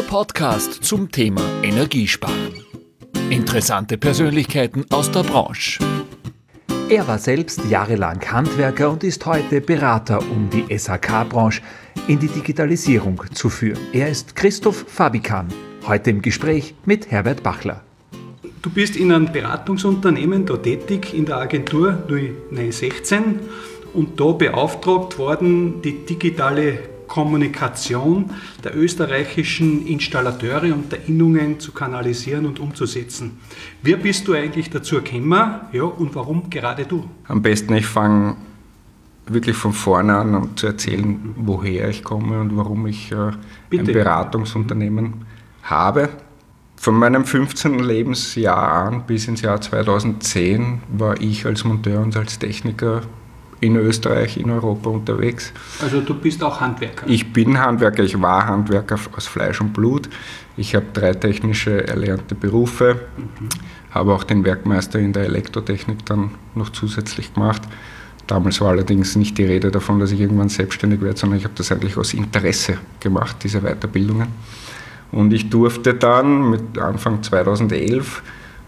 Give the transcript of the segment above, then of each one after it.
Podcast zum Thema Energiesparen. Interessante Persönlichkeiten aus der Branche. Er war selbst jahrelang Handwerker und ist heute Berater, um die SHK-Branche in die Digitalisierung zu führen. Er ist Christoph Fabikan, heute im Gespräch mit Herbert Bachler. Du bist in einem Beratungsunternehmen da tätig, in der Agentur 0916 und da beauftragt worden, die digitale Kommunikation der österreichischen Installateure und der Innungen zu kanalisieren und umzusetzen. Wie bist du eigentlich dazu gekommen, ja, und warum gerade du? Am besten, ich fange wirklich von vorne an, um zu erzählen, woher ich komme und warum ich ein Beratungsunternehmen habe. Von meinem 15. Lebensjahr an bis ins Jahr 2010 war ich als Monteur und als Techniker in Österreich, in Europa unterwegs. Also du bist auch Handwerker? Ich bin Handwerker, ich war Handwerker aus Fleisch und Blut. Ich habe 3 technische erlernte Berufe, habe auch den Werkmeister in der Elektrotechnik dann noch zusätzlich gemacht. Damals war allerdings nicht die Rede davon, dass ich irgendwann selbstständig werde, sondern ich habe das eigentlich aus Interesse gemacht, diese Weiterbildungen. Und ich durfte dann mit Anfang 2011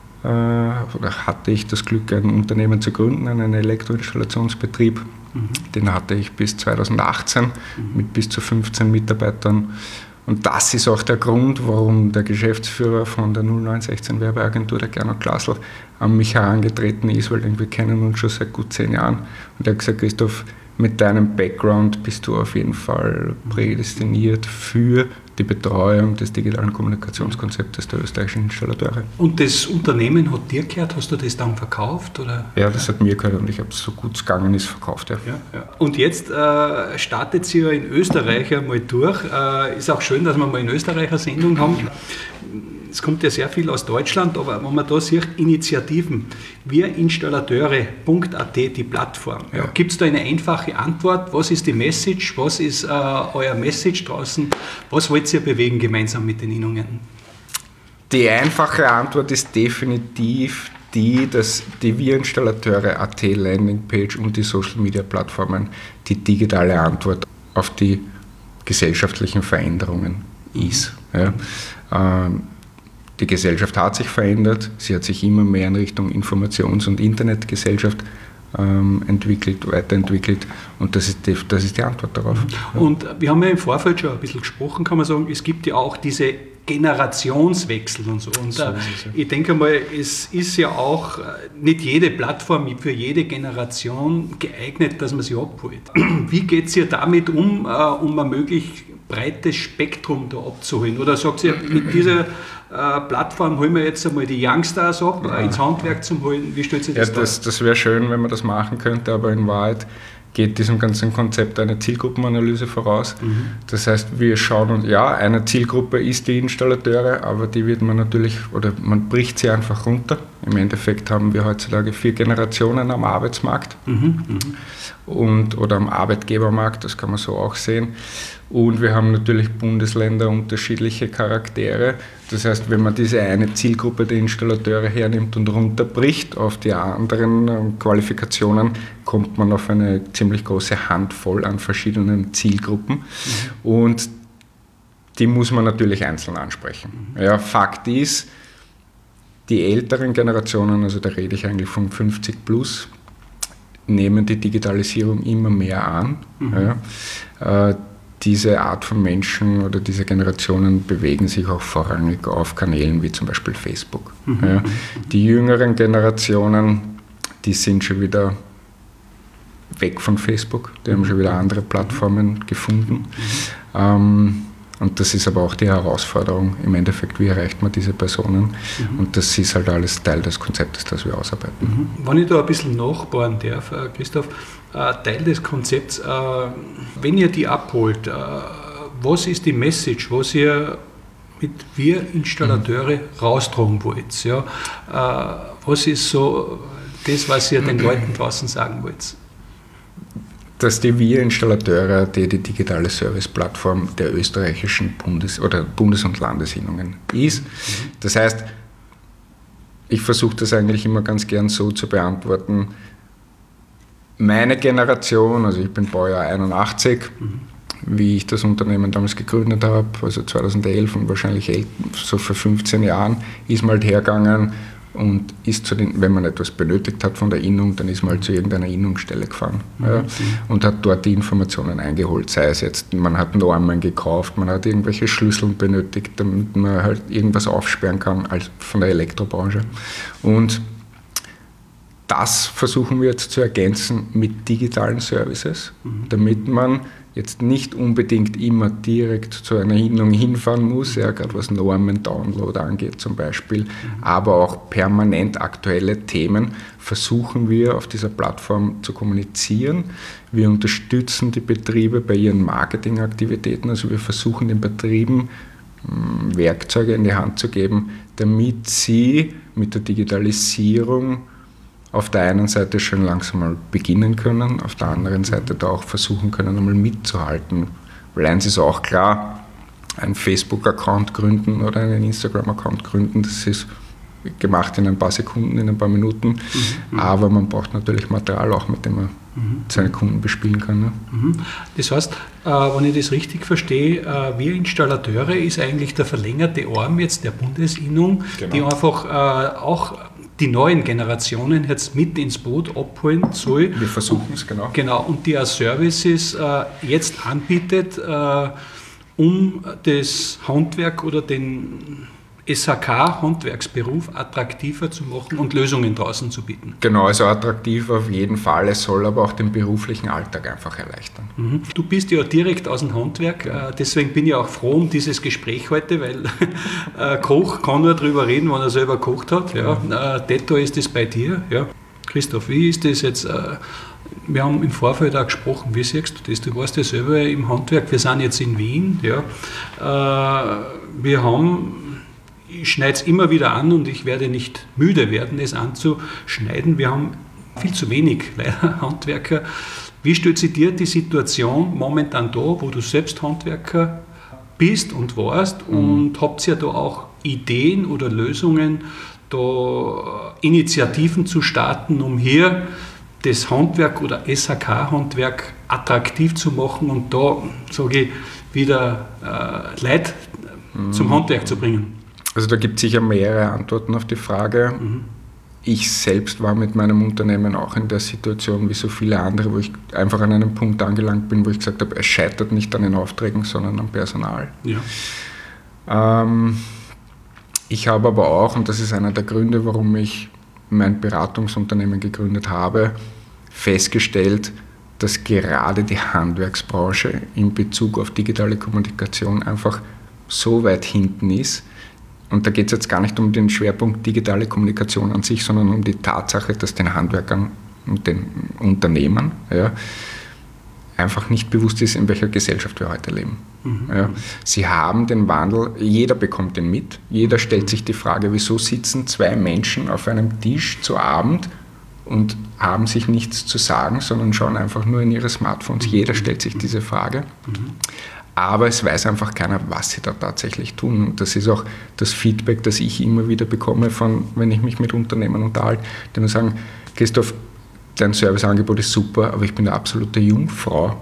hatte ich das Glück, ein Unternehmen zu gründen, einen Elektroinstallationsbetrieb. Den hatte ich bis 2018 mit bis zu 15 Mitarbeitern. Und das ist auch der Grund, warum der Geschäftsführer von der 0916 Werbeagentur, der Gernot Glasl, an mich herangetreten ist, weil wir kennen uns schon seit gut 10 Jahren. Und er hat gesagt, Christoph, mit deinem Background bist du auf jeden Fall prädestiniert für die Betreuung des digitalen Kommunikationskonzeptes der österreichischen Installateure. Und das Unternehmen hat dir gehört? Hast du das dann verkauft? Oder? Ja, das hat mir gehört und ich habe es so gut es gegangen ist verkauft. Ja. Ja. Und jetzt startet sie ja in Österreich einmal durch. Ist auch schön, dass wir mal in Österreich eine Sendung haben. Es kommt ja sehr viel aus Deutschland, aber wenn man da sieht, Initiativen, wirinstallateure.at, die Plattform. Ja. Gibt es da eine einfache Antwort? Was ist die Message? Was ist euer Message draußen? Was wollt ihr bewegen gemeinsam mit den Innungen? Die einfache Antwort ist definitiv dass die wirinstallateure.at Landingpage und die Social Media Plattformen die digitale Antwort auf die gesellschaftlichen Veränderungen ist. Ja. Die Gesellschaft hat sich verändert, sie hat sich immer mehr in Richtung Informations- und Internetgesellschaft weiterentwickelt und das ist die Antwort darauf. Und wir haben ja im Vorfeld schon ein bisschen gesprochen, kann man sagen, es gibt ja auch diese Generationswechsel und so. Und ich denke mal, es ist ja auch nicht jede Plattform für jede Generation geeignet, dass man sie abholt. Wie geht es ihr damit um ein möglichst breites Spektrum da abzuholen? Oder sagt ihr, mit dieser Plattform holen wir jetzt einmal die Youngsters ab, ins Handwerk zu holen? Wie stellt sich das dar? Das wäre schön, wenn man das machen könnte, aber in Wahrheit geht diesem ganzen Konzept eine Zielgruppenanalyse voraus. Das heißt, wir schauen uns, ja, eine Zielgruppe ist die Installateure, aber die wird man natürlich, oder man bricht sie einfach runter. Im Endeffekt haben wir heutzutage 4 Generationen am Arbeitsmarkt oder am Arbeitgebermarkt, das kann man so auch sehen. Und wir haben natürlich Bundesländer unterschiedliche Charaktere. Das heißt, wenn man diese eine Zielgruppe der Installateure hernimmt und runterbricht auf die anderen Qualifikationen, kommt man auf eine ziemlich große Handvoll an verschiedenen Zielgruppen. Und die muss man natürlich einzeln ansprechen. Ja, Fakt ist, die älteren Generationen, also da rede ich eigentlich von 50 plus, nehmen die Digitalisierung immer mehr an. Ja. Diese Art von Menschen oder diese Generationen bewegen sich auch vorrangig auf Kanälen wie zum Beispiel Facebook. Ja. Die jüngeren Generationen, die sind schon wieder weg von Facebook, die haben schon wieder andere Plattformen gefunden. Und das ist aber auch die Herausforderung, im Endeffekt, wie erreicht man diese Personen? Und das ist halt alles Teil des Konzeptes, das wir ausarbeiten. Wenn ich da ein bisschen nachbohren darf, Christoph, Teil des Konzepts, wenn ihr die abholt, was ist die Message, was ihr mit wir Installateure raustragen wollt? Ja? Was ist so das, was ihr den Leuten draußen sagen wollt? Dass die Wir-Installateure die digitale Serviceplattform der österreichischen Bundes- und Landesinnungen ist. Das heißt, ich versuche das eigentlich immer ganz gern so zu beantworten. Meine Generation, also ich bin Baujahr 81, wie ich das Unternehmen damals gegründet habe, also 2011 und wahrscheinlich so vor 15 Jahren, ist man halt hergegangen und ist wenn man etwas benötigt hat von der Innung, dann ist man halt zu irgendeiner Innungsstelle gefahren, ja, und hat dort die Informationen eingeholt, sei es jetzt, man hat Normen gekauft, man hat irgendwelche Schlüssel benötigt, damit man halt irgendwas aufsperren kann, als von der Elektrobranche. Und das versuchen wir jetzt zu ergänzen mit digitalen Services, damit man jetzt nicht unbedingt immer direkt zu einer Innung hinfahren muss, ja, gerade was Normen-Download angeht zum Beispiel, aber auch permanent aktuelle Themen versuchen wir auf dieser Plattform zu kommunizieren. Wir unterstützen die Betriebe bei ihren Marketingaktivitäten, also wir versuchen den Betrieben Werkzeuge in die Hand zu geben, damit sie mit der Digitalisierung auf der einen Seite schon langsam mal beginnen können, auf der anderen Seite da auch versuchen können, einmal mitzuhalten. Weil eins ist auch klar, einen Facebook-Account gründen oder einen Instagram-Account gründen, das ist gemacht in ein paar Sekunden, in ein paar Minuten, aber man braucht natürlich Material auch, mit dem man seine Kunden bespielen kann. Ne? Das heißt, wenn ich das richtig verstehe, wir Installateure ist eigentlich der verlängerte Arm jetzt der Bundesinnung, genau, die einfach auch die neuen Generationen jetzt mit ins Boot abholen soll. Wir versuchen es, genau. Genau, und die auch Services jetzt anbietet, um das Handwerk oder den SHK-Handwerksberuf attraktiver zu machen und Lösungen draußen zu bieten. Genau, also attraktiv auf jeden Fall. Es soll aber auch den beruflichen Alltag einfach erleichtern. Du bist ja direkt aus dem Handwerk, deswegen bin ich auch froh um dieses Gespräch heute, weil Koch kann nur darüber reden, wenn er selber gekocht hat. Ja. Detto ist das bei dir. Ja. Christoph, wie ist das jetzt? Wir haben im Vorfeld auch gesprochen, wie siehst du das? Du warst ja selber im Handwerk, wir sind jetzt in Wien. Ja. Wir haben... Ich schneide es immer wieder an und ich werde nicht müde werden, es anzuschneiden. Wir haben viel zu wenig leider Handwerker. Wie stellt sich dir die Situation momentan da, wo du selbst Handwerker bist und warst, und habt ihr da auch Ideen oder Lösungen, da Initiativen zu starten, um hier das Handwerk oder SHK-Handwerk attraktiv zu machen und da, sage ich, wieder Leute zum Handwerk zu bringen? Also da gibt es sicher mehrere Antworten auf die Frage. Ich selbst war mit meinem Unternehmen auch in der Situation wie so viele andere, wo ich einfach an einem Punkt angelangt bin, wo ich gesagt habe, es scheitert nicht an den Aufträgen, sondern am Personal. Ja. Ich habe aber auch, und das ist einer der Gründe, warum ich mein Beratungsunternehmen gegründet habe, festgestellt, dass gerade die Handwerksbranche in Bezug auf digitale Kommunikation einfach so weit hinten ist. Und da geht es jetzt gar nicht um den Schwerpunkt digitale Kommunikation an sich, sondern um die Tatsache, dass den Handwerkern und den Unternehmen einfach nicht bewusst ist, in welcher Gesellschaft wir heute leben. Ja. Sie haben den Wandel, jeder bekommt den mit, jeder stellt sich die Frage, wieso sitzen zwei Menschen auf einem Tisch zu Abend und haben sich nichts zu sagen, sondern schauen einfach nur in ihre Smartphones. Jeder stellt sich diese Frage. Aber es weiß einfach keiner, was sie da tatsächlich tun. Und das ist auch das Feedback, das ich immer wieder bekomme, wenn ich mich mit Unternehmern unterhalte, die mir sagen, Christoph, dein Serviceangebot ist super, aber ich bin eine absolute Jungfrau,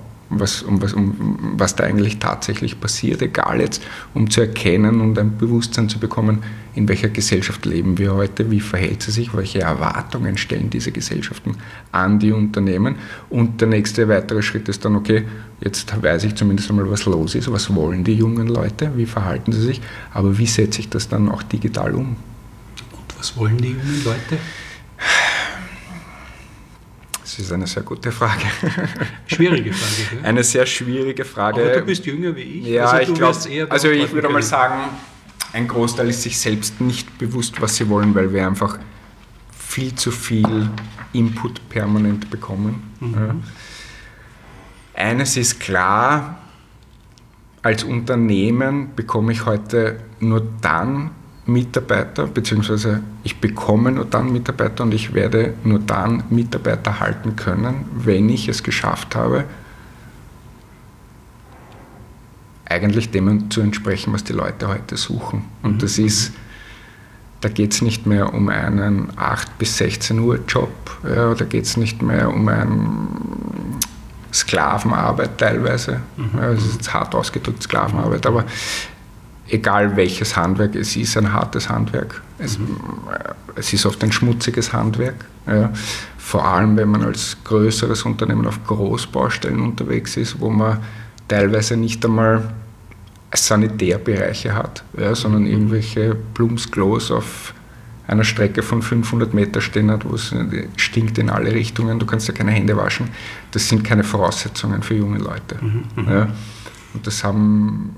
was da eigentlich tatsächlich passiert, egal jetzt, um zu erkennen und ein Bewusstsein zu bekommen, in welcher Gesellschaft leben wir heute, wie verhält sie sich, welche Erwartungen stellen diese Gesellschaften an die Unternehmen. Und der nächste weitere Schritt ist dann, okay, jetzt weiß ich zumindest einmal, was los ist, was wollen die jungen Leute, wie verhalten sie sich, aber wie setze ich das dann auch digital um? Und was wollen die jungen Leute? Das ist eine sehr gute Frage. Schwierige Frage. Ja? Eine sehr schwierige Frage. Aber du bist jünger wie ich. Ja, also ich würde mal sagen, ein Großteil ist sich selbst nicht bewusst, was sie wollen, weil wir einfach viel zu viel Input permanent bekommen. Ja. Eines ist klar, als Unternehmen bekomme ich heute nur dann Mitarbeiter, beziehungsweise ich bekomme nur dann Mitarbeiter und ich werde nur dann Mitarbeiter halten können, wenn ich es geschafft habe, eigentlich dem zu entsprechen, was die Leute heute suchen. Und das ist, da geht es nicht mehr um einen 8 bis 16 Uhr Job, ja, da geht es nicht mehr um ein Sklavenarbeit teilweise. Ja, das ist jetzt hart ausgedrückt, Sklavenarbeit, aber egal welches Handwerk, es ist ein hartes Handwerk. Es ist oft ein schmutziges Handwerk. Ja. Vor allem, wenn man als größeres Unternehmen auf Großbaustellen unterwegs ist, wo man teilweise nicht einmal Sanitärbereiche hat, ja, sondern irgendwelche Plumpsklos auf einer Strecke von 500 Meter stehen hat, wo es stinkt in alle Richtungen, du kannst ja keine Hände waschen. Das sind keine Voraussetzungen für junge Leute. Ja. Und das haben...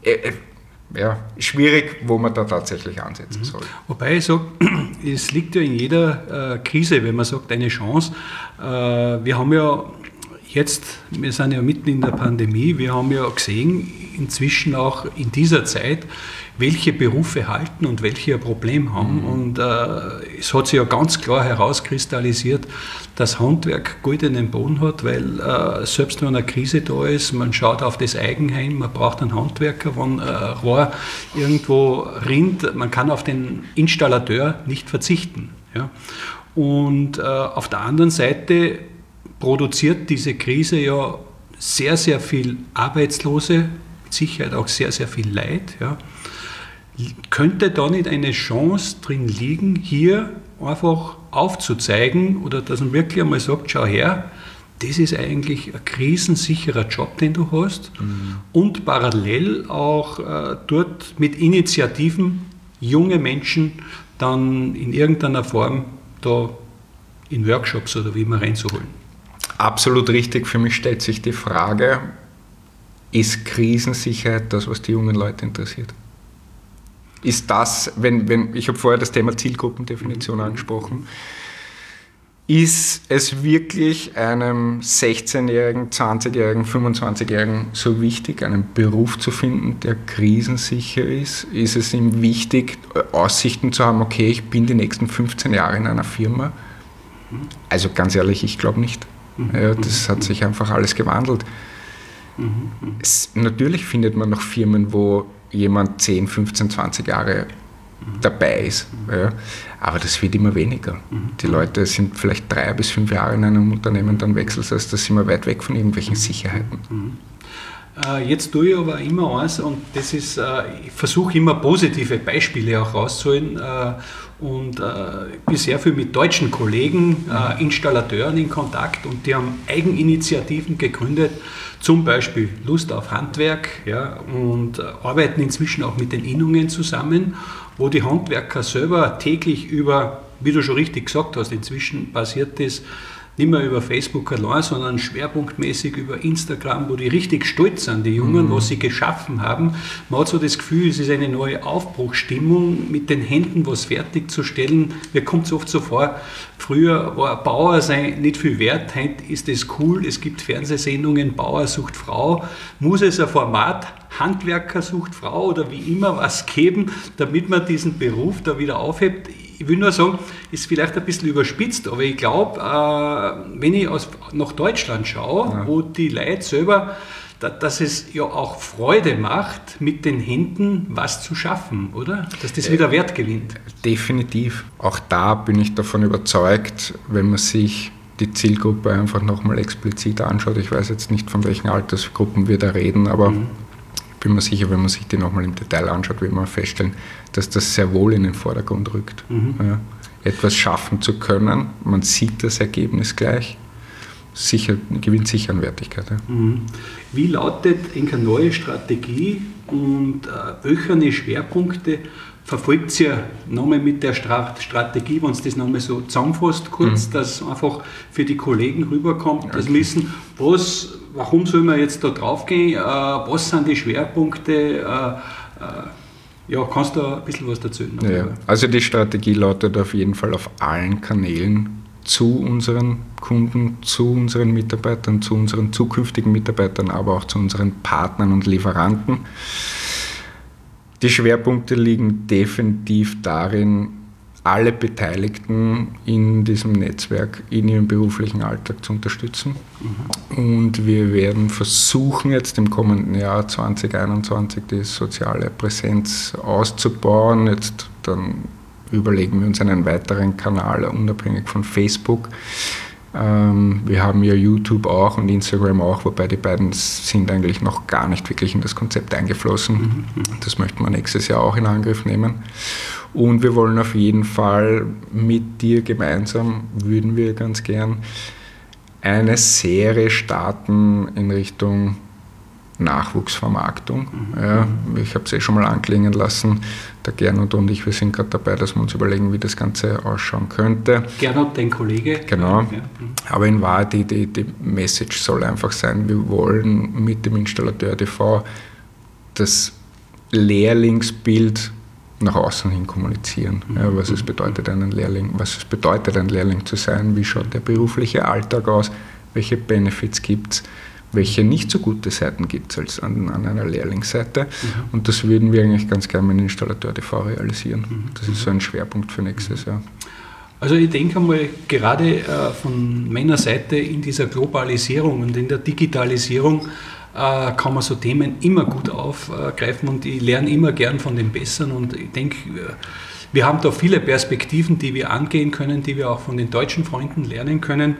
schwierig, wo man da tatsächlich ansetzen soll. Wobei ich sage, es liegt ja in jeder Krise, wenn man sagt, eine Chance. Wir haben ja jetzt, wir sind ja mitten in der Pandemie, wir haben ja gesehen, inzwischen auch in dieser Zeit, welche Berufe halten und welche ein Problem haben. Und es hat sich ja ganz klar herauskristallisiert, dass Handwerk goldenen Boden hat, weil selbst wenn eine Krise da ist, man schaut auf das Eigenheim, man braucht einen Handwerker, wenn ein Rohr irgendwo rinnt, man kann auf den Installateur nicht verzichten. Ja? Und auf der anderen Seite produziert diese Krise ja sehr, sehr viel Arbeitslose, mit Sicherheit auch sehr, sehr viel Leid. Ja. Könnte da nicht eine Chance drin liegen, hier einfach aufzuzeigen oder dass man wirklich einmal sagt, schau her, das ist eigentlich ein krisensicherer Job, den du hast und parallel auch dort mit Initiativen junge Menschen dann in irgendeiner Form da in Workshops oder wie immer reinzuholen. Absolut richtig. Für mich stellt sich die Frage, ist Krisensicherheit das, was die jungen Leute interessiert? Ist das, ich habe vorher das Thema Zielgruppendefinition angesprochen, ist es wirklich einem 16-Jährigen, 20-Jährigen, 25-Jährigen so wichtig, einen Beruf zu finden, der krisensicher ist? Ist es ihm wichtig, Aussichten zu haben, okay, ich bin die nächsten 15 Jahre in einer Firma? Also ganz ehrlich, ich glaube nicht. Ja, das hat sich einfach alles gewandelt. Natürlich findet man noch Firmen, wo jemand 10, 15, 20 Jahre dabei ist. Ja. Aber das wird immer weniger. Die Leute sind vielleicht 3 bis 5 Jahre in einem Unternehmen, dann wechseln sie, das sind wir weit weg von irgendwelchen Sicherheiten. Jetzt tue ich aber immer eins, und das ist, ich versuche immer positive Beispiele auch rauszuholen und bin sehr viel mit deutschen Kollegen, Installateuren in Kontakt, und die haben Eigeninitiativen gegründet, zum Beispiel Lust auf Handwerk, ja, und arbeiten inzwischen auch mit den Innungen zusammen, wo die Handwerker selber täglich über, wie du schon richtig gesagt hast, inzwischen passiert das nicht mehr über Facebook allein, sondern schwerpunktmäßig über Instagram, wo die richtig stolz sind, die Jungen, was sie geschaffen haben. Man hat so das Gefühl, es ist eine neue Aufbruchsstimmung, mit den Händen was fertigzustellen. Mir kommt es oft so vor, früher war Bauer sein nicht viel wert, heute ist es cool, es gibt Fernsehsendungen, Bauer sucht Frau. Muss es ein Format Handwerker sucht Frau oder wie immer was geben, damit man diesen Beruf da wieder aufhebt? Ich will nur sagen, ist vielleicht ein bisschen überspitzt, aber ich glaube, wenn ich nach Deutschland schaue, wo die Leute selber, dass es ja auch Freude macht, mit den Händen was zu schaffen, oder? Dass das wieder Wert gewinnt. Definitiv. Auch da bin ich davon überzeugt, wenn man sich die Zielgruppe einfach nochmal explizit anschaut. Ich weiß jetzt nicht, von welchen Altersgruppen wir da reden, aber bin mir sicher, wenn man sich die nochmal im Detail anschaut, wird man feststellen, dass das sehr wohl in den Vordergrund rückt. Ja, etwas schaffen zu können, man sieht das Ergebnis gleich, gewinnt sicher an Wertigkeit. Ja. Wie lautet eine neue Strategie und welche Schwerpunkte verfolgt ihr nochmal mit der Strategie, wenn es das nochmal so zusammenfasst kurz, dass einfach für die Kollegen rüberkommt, dass wissen, warum soll man jetzt da drauf gehen, was sind die Schwerpunkte, kannst du da ein bisschen was dazu erzählen? Ja, also die Strategie lautet auf jeden Fall auf allen Kanälen zu unseren Kunden, zu unseren Mitarbeitern, zu unseren zukünftigen Mitarbeitern, aber auch zu unseren Partnern und Lieferanten. Die Schwerpunkte liegen definitiv darin, alle Beteiligten in diesem Netzwerk in ihrem beruflichen Alltag zu unterstützen. Und wir werden versuchen, jetzt im kommenden Jahr 2021 die soziale Präsenz auszubauen. Jetzt dann überlegen wir uns einen weiteren Kanal, unabhängig von Facebook, Wir haben ja YouTube auch und Instagram auch, wobei die beiden sind eigentlich noch gar nicht wirklich in das Konzept eingeflossen. Das möchten wir nächstes Jahr auch in Angriff nehmen. Und wir wollen auf jeden Fall mit dir gemeinsam, würden wir ganz gern, eine Serie starten in Richtung Nachwuchsvermarktung. Ja, ich habe es schon mal anklingen lassen. Der Gernot und ich, wir sind gerade dabei, dass wir uns überlegen, wie das Ganze ausschauen könnte. Gernot, dein Kollege. Genau. Ja. Aber in Wahrheit, die Message soll einfach sein, wir wollen mit dem Installateur TV das Lehrlingsbild nach außen hin kommunizieren. Ja, was es bedeutet, ein Lehrling zu sein, wie schaut der berufliche Alltag aus, welche Benefits gibt es, welche nicht so gute Seiten gibt es als an einer Lehrlingsseite. Und das würden wir eigentlich ganz gerne mit dem Installateur TV realisieren. Das ist so ein Schwerpunkt für nächstes Jahr. Also ich denke einmal, gerade von meiner Seite in dieser Globalisierung und in der Digitalisierung kann man so Themen immer gut aufgreifen und ich lerne immer gern von den Besseren und ich denke, wir haben da viele Perspektiven, die wir angehen können, die wir auch von den deutschen Freunden lernen können.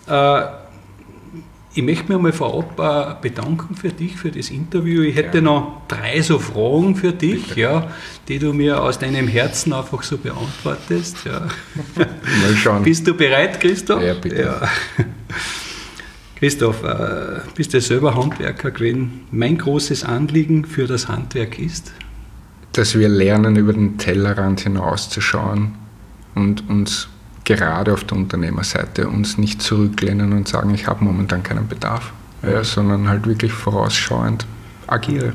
Ich möchte mich mal vorab bedanken für dich, für das Interview. Ich hätte noch 3 so Fragen für dich, ja, die du mir aus deinem Herzen einfach so beantwortest. Ja. Mal schauen. Bist du bereit, Christoph? Ja, bitte. Ja. Christoph, bist du selber Handwerker gewesen? Mein großes Anliegen für das Handwerk ist? Dass wir lernen, über den Tellerrand hinauszuschauen und uns gerade auf der Unternehmerseite uns nicht zurücklehnen und sagen, ich habe momentan keinen Bedarf, sondern halt wirklich vorausschauend agiere.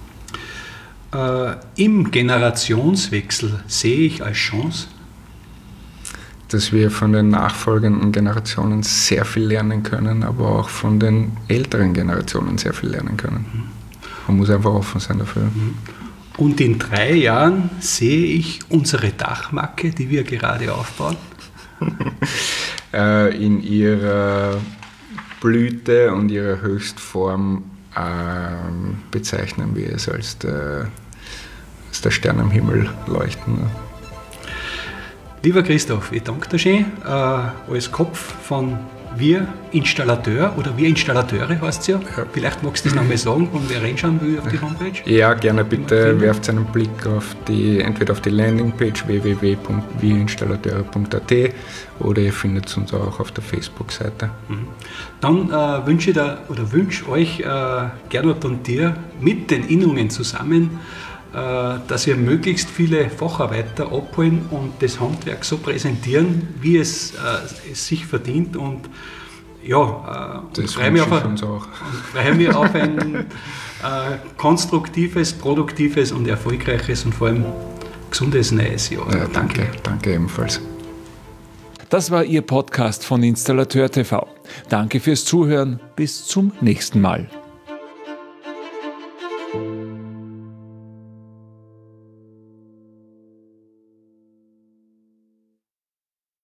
Im Generationswechsel sehe ich als Chance, dass wir von den nachfolgenden Generationen sehr viel lernen können, aber auch von den älteren Generationen sehr viel lernen können. Man muss einfach offen sein dafür. Und in 3 Jahren sehe ich unsere Dachmacke, die wir gerade aufbauen. In ihrer Blüte und ihrer Höchstform bezeichnen wir es als der Stern am Himmel leuchten. Lieber Christoph, ich danke dir schön. Als Kopf von Wir Installateur oder Wir Installateure heißt es ja. Vielleicht magst du das nochmal sagen und wer reinschauen will auf die Homepage. Ja, gerne bitte werft einen Blick entweder auf die Landingpage www.wirinstallateure.at oder ihr findet uns auch auf der Facebook-Seite. Dann wünsche euch Gernot und dir mit den Innungen zusammen, dass wir möglichst viele Facharbeiter abholen und das Handwerk so präsentieren, wie es sich verdient. Und ja, das freue mich auf ein konstruktives, produktives und erfolgreiches und vor allem gesundes neues Jahr. Ja, danke ebenfalls. Das war Ihr Podcast von Installateur TV. Danke fürs Zuhören. Bis zum nächsten Mal.